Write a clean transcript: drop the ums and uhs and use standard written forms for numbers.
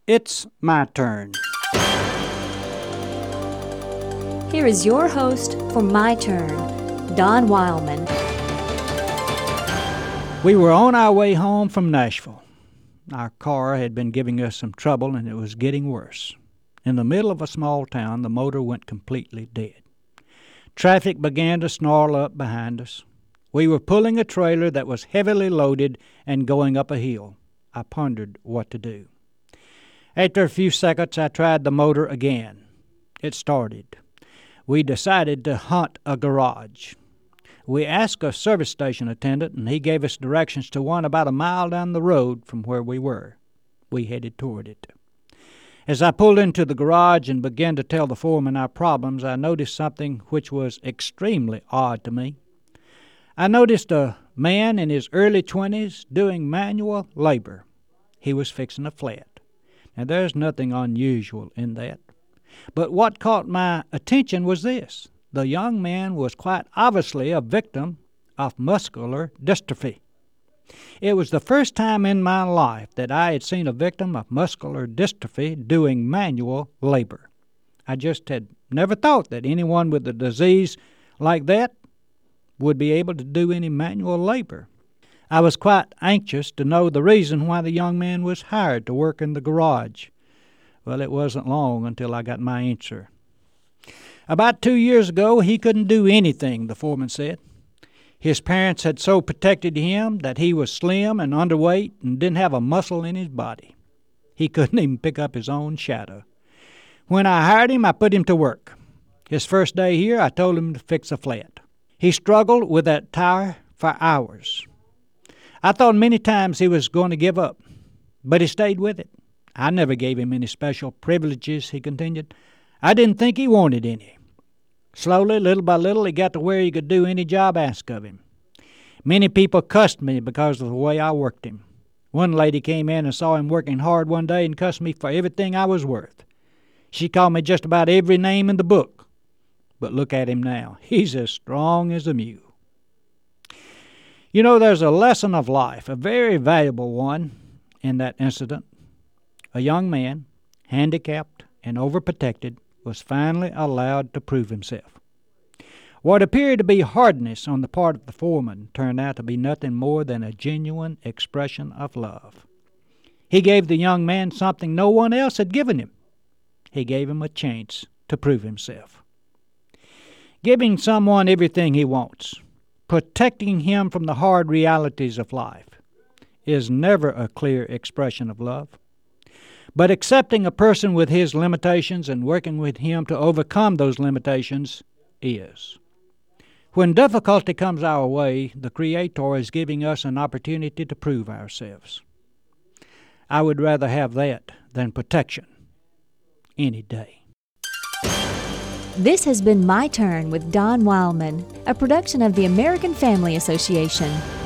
It's my turn. Here is your host for My Turn, Don Wildman. We were on our way home from Nashville. Our car had been giving us some trouble, and it was getting worse. In the middle of a small town, the motor went completely dead. Traffic began to snarl up behind us. We were pulling a trailer that was heavily loaded and going up a hill. I pondered what to do. After a few seconds, I tried the motor again. It started. We decided to hunt a garage. We asked a service station attendant, and he gave us directions to one about a mile down the road from where we were. We headed toward it. As I pulled into the garage and began to tell the foreman our problems, I noticed something which was extremely odd to me. I noticed a man in his early 20s doing manual labor. He was fixing a flat. Now, there's nothing unusual in that. But what caught my attention was this. The young man was quite obviously a victim of muscular dystrophy. It was the first time in my life that I had seen a victim of muscular dystrophy doing manual labor. I just had never thought that anyone with a disease like that would be able to do any manual labor. I was quite anxious to know the reason why the young man was hired to work in the garage. Well, it wasn't long until I got my answer. About 2 years ago, he couldn't do anything, the foreman said. His parents had so protected him that he was slim and underweight and didn't have a muscle in his body. He couldn't even pick up his own shadow. When I hired him, I put him to work. His first day here, I told him to fix a flat. He struggled with that tire for hours. I thought many times he was going to give up, but he stayed with it. I never gave him any special privileges, he continued. I didn't think he wanted any. Slowly, little by little, he got to where he could do any job asked of him. Many people cussed me because of the way I worked him. One lady came in and saw him working hard one day and cussed me for everything I was worth. She called me just about every name in the book. But look at him now. He's as strong as a mule. You know, there's a lesson of life, a very valuable one, in that incident. A young man, handicapped and overprotected, was finally allowed to prove himself. What appeared to be hardness on the part of the foreman turned out to be nothing more than a genuine expression of love. He gave the young man something no one else had given him. He gave him a chance to prove himself. Giving someone everything he wants, protecting him from the hard realities of life, is never a clear expression of love. But accepting a person with his limitations and working with him to overcome those limitations is. When difficulty comes our way, the Creator is giving us an opportunity to prove ourselves. I would rather have that than protection any day. This has been My Turn with Don Wildman, a production of the American Family Association.